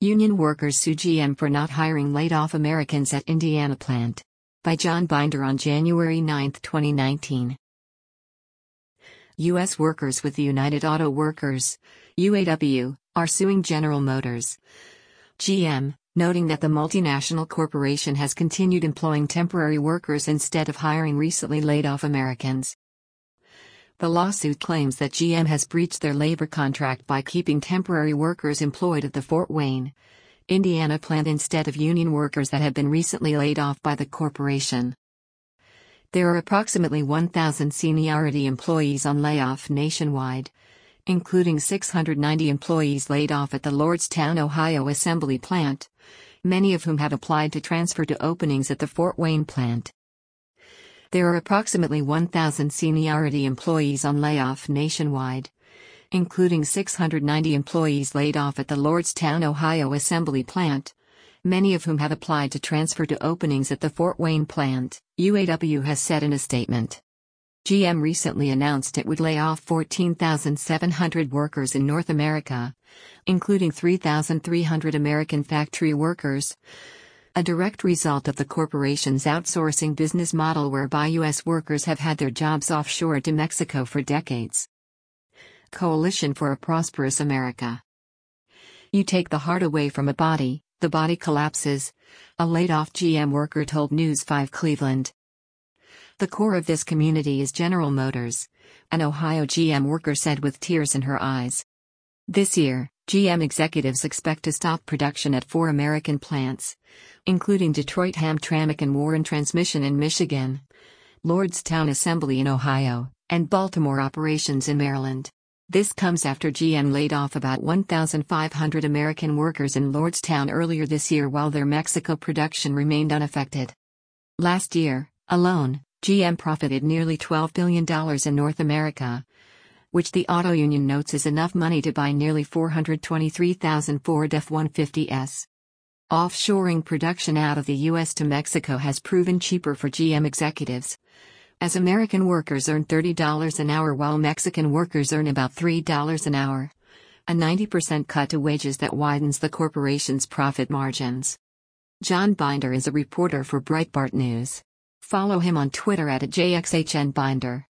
Union workers sue GM for not hiring laid-off Americans at Indiana plant. By John Binder on January 9, 2019. U.S. workers with the United Auto Workers, UAW, are suing General Motors, GM, noting that the multinational corporation has continued employing temporary workers instead of hiring recently laid-off Americans. The lawsuit claims that GM has breached their labor contract by keeping temporary workers employed at the Fort Wayne, Indiana plant instead of union workers that have been recently laid off by the corporation. There are approximately 1,000 seniority employees on layoff nationwide, including 690 employees laid off at the Lordstown, Ohio assembly plant, many of whom have applied to transfer to openings at the Fort Wayne plant. There are approximately 1,000 seniority employees on layoff nationwide, including 690 employees laid off at the Lordstown, Ohio assembly plant, many of whom have applied to transfer to openings at the Fort Wayne plant, UAW has said in a statement. GM recently announced it would lay off 14,700 workers in North America, including 3,300 American factory workers, a direct result of the corporation's outsourcing business model whereby U.S. workers have had their jobs offshore to Mexico for decades. Coalition for a Prosperous America. You take the heart away from a body, the body collapses, a laid-off GM worker told News 5 Cleveland. The core of this community is General Motors, an Ohio GM worker said with tears in her eyes. This year, GM executives expect to stop production at 4 American plants, including Detroit Hamtramck and Warren Transmission in Michigan, Lordstown Assembly in Ohio, and Baltimore operations in Maryland. This comes after GM laid off about 1,500 American workers in Lordstown earlier this year while their Mexico production remained unaffected. Last year, alone, GM profited nearly $12 billion in North America, which the auto union notes is enough money to buy nearly 423,000 Ford F-150s. Offshoring production out of the U.S. to Mexico has proven cheaper for GM executives, as American workers earn $30 an hour while Mexican workers earn about $3 an hour, a 90% cut to wages that widens the corporation's profit margins. John Binder is a reporter for Breitbart News. Follow him on Twitter @JXHNBinder.